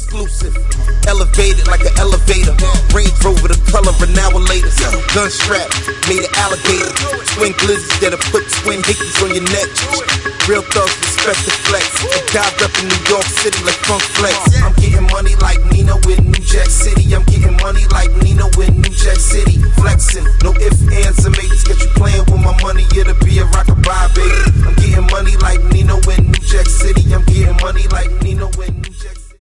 exclusive. Elevated like an elevator. Range Rover the color of an hour later. Gun strap, made an alligator. Twin glizzies that'll put twin hickeys on your neck. Real thugs respect the flex. The guy reppin' New York City like Funk Flex. I'm getting money like Nino in New Jack City. I'm getting money like Nino in New Jack City. Flexing, no ifs, ands, or maybes. Get you